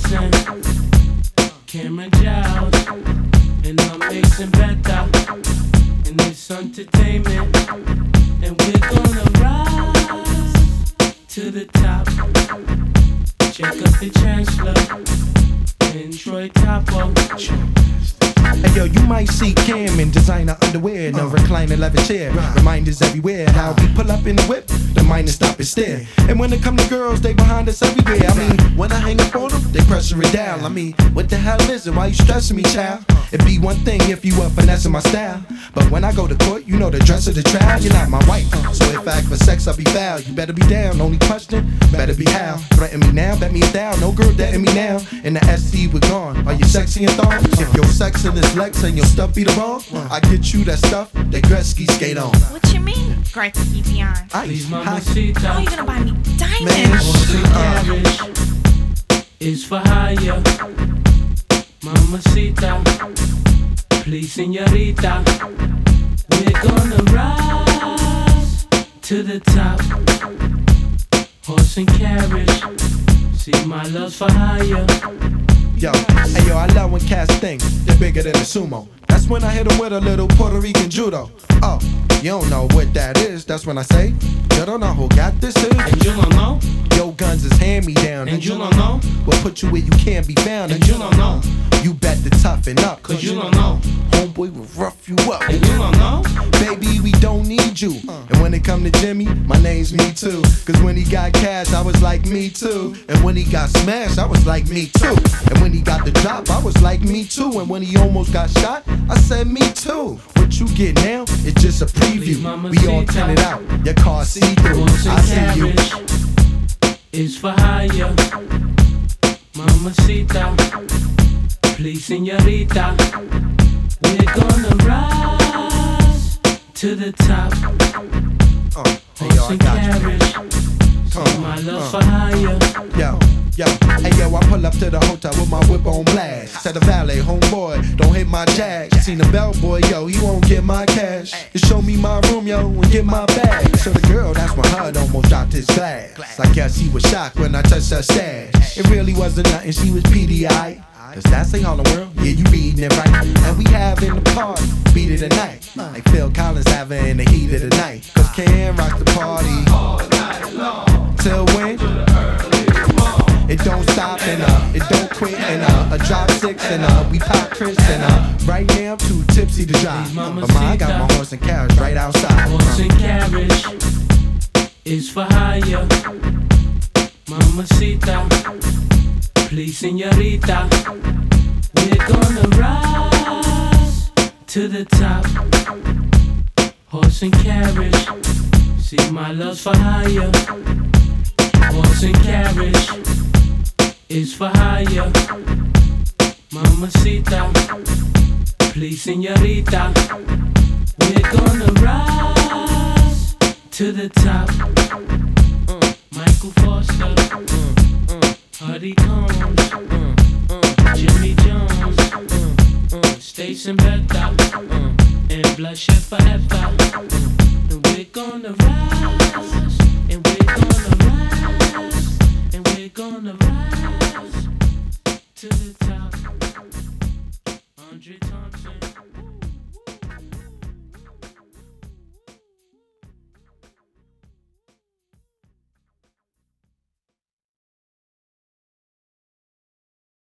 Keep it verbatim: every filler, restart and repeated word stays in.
Jackson, Cameron Giles, and I'm mixing better in this entertainment, and we're gonna rise to the top. Check up the Chancellor and Troy Topo. Hey yo, you might see Cam in designer underwear, no recliner leather chair. Reminders everywhere. How we pull up in the whip, the mind and stop and stare. And when it come to girls, they behind us everywhere. I mean, when I hang up on them, they pressure it down. I mean, what the hell is it? Why you stressing me, child? It'd be one thing if you were finessing my style, but when I go to court, you know the dress of the trial. You're not my wife, so if I ask for sex, I'll be foul. You better be down. Only question, better be how. Threaten me now, bet me it down. No girl dating me now. In the S C, we're gone. Are you sexy and thong? If your sex in this Lex and your stuff be the bomb, I get you that stuff that Gretzky skate on. What you mean, Gretzky beyond? Please, Mamacita. How you gonna buy me diamonds? Horse and carriage is for hire. Mamacita, please, señorita. We're gonna rise to the top. Horse and carriage, see my love's for hire. Yo, hey yo, I love when cats think they're bigger than a sumo. That's when I hit them with a little Puerto Rican judo. Oh, you don't know what that is. That's when I say, you don't know who got this is. And you don't know. Yo, guns is hand me down. And you don't know. We'll put you where you can't be found. And you don't know. You bet to toughen up. Cause you don't know. Homeboy will rough you up. And you don't know. Baby, we don't need you. And when it come to Jimmy, my name's me too. Cause when he got cash, I was like me too. And when he got smashed, I was like me too. And when he got the drop, I was like me too. And when he almost got shot, I said me too. What you get now, it's just a preview. We all turn it out, your car see through. I see you. Is for hire. Mamacita, please, señorita. We're gonna rise to the top. Uh, hey, yo, I got you. See my love for hire. Yo, yo, hey yo, I pull up to the hotel with my whip on blast. Said the valet, homeboy, don't hit my jag. Seen the bellboy, yo, he won't get my cash. Just show me my room, yo, and get my bag. So the girl, that's when H U D almost dropped his glass. I guess he was shocked when I touched her stash. It really wasn't nothing, she was P D I. Cause that's a Harlem world, yeah, you reading it right. And we having the party, beat it tonight. Like Phil Collins having the heat of the night. Cause Cam rocks the party all night long. Till when? It don't stop and uh, it don't quit and uh, a drop six and uh, we pop Chris and uh, right now I'm too tipsy to drive. But ma, I got my horse and carriage right outside. Horse and carriage is for hire. Mamacita, please, señorita. We're gonna rise to the top. Horse and carriage, see my love's for hire. Horse and carriage is for hire. Mamacita, please, señorita. We're gonna rise to the top. Michael Foster, Hardy Combs, Jimmy Jones, Station Betta, and Bloodshed Forever. And we're gonna rise, and we're gonna rise, and we're gonna rise to the top. Andre Thomas.